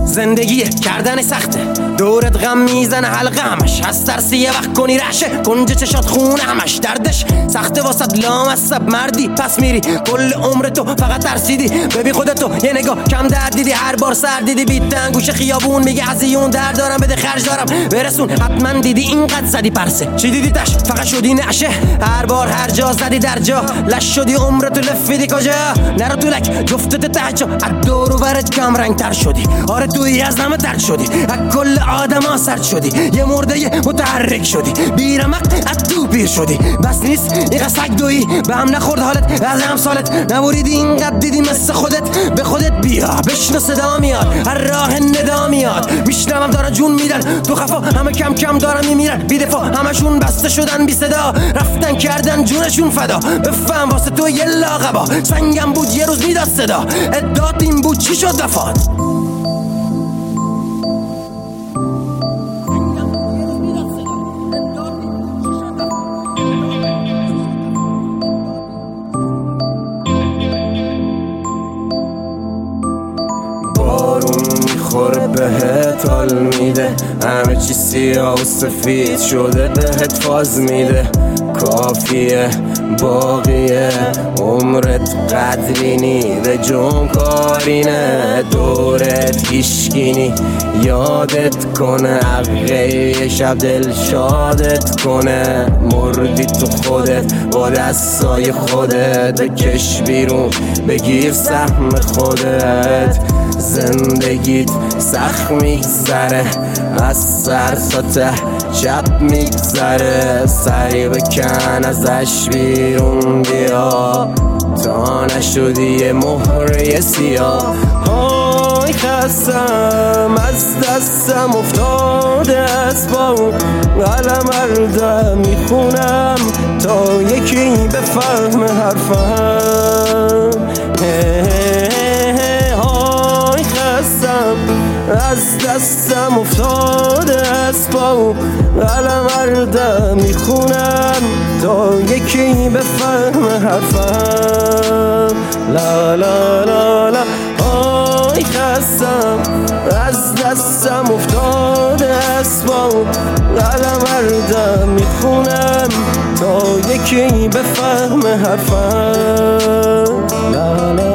زندگی کردن سخته، دورت غم میزنه حلقه همش، از ترسی یه وقت کنی رعشه، کنج چشات خونه همش، دردش سخته واسد لامصب مردی پس میری کل عمرتو فقط ترسیدی. ببین خودتو یه نگاه کم درد دیدی، هر بار سر دیدی بیتن گوش خیابون میگه هزیون درد دارم بده خرج دارم برسون، حتما دیدی اینقدر زدی پرسه چی دیدی تش فقط شدی نعشه، هر بار هر جا زدی در جا لش شدی عمرتو لفیدی کجا، نرو طولک جفتت تهجا از دور و برت کم رنگ تر شدی، آره توی از همه درد شدی، از کل آدم ها سرد شدی، یه مرده متحرک شدی، بیرمق از تو پیر شدی، بس نیست اینقدر سگ دویی به هم نخورد حالت از هم سالت نبوریدی اینقدر دیدی مثل خودت، به خودت بیا بشنو صدا میاد هر راه ندا میاد، میشنوم دارن جون میدن تو خفا همه کم کم دارن میمیرن بی دفاع، همشون بسته شدن بی صدا رفتن کردن جونشون فدا، بفهم واسه تو یه لاغبا سنگم بود یه روز میداد صدا، ادات این بود چی شد وفات. بارون میخوره بهت حال میده، همه چی سیاه و سفید شده بهت فاز میده، کافیه باقیه عمرت قدری نی به جون کارینه، دورت هیشگینی یادت کنه عقه یه شب دل شادت کنه، مردی تو خودت با دستای خودت بکش بیرون بگیر سهم خودت، زندگیت سخت میگذره از سر تا ته شب میگذره، سری بکن ازش بیرون بیا تا نشدی یه مهره سیاه. های خستم از دستم افتاده اسباب قلم ارده میخونم تا یکی بفهم حرفم، های خستم از دستم افتاده اسباب قلم ارده میخونم تا یکی بفهم حرفم، لا لا لا لا. های خستم از دستم افتاده اسباب قلم ارده میخونم تا یکی بفهم حرفم، لا لا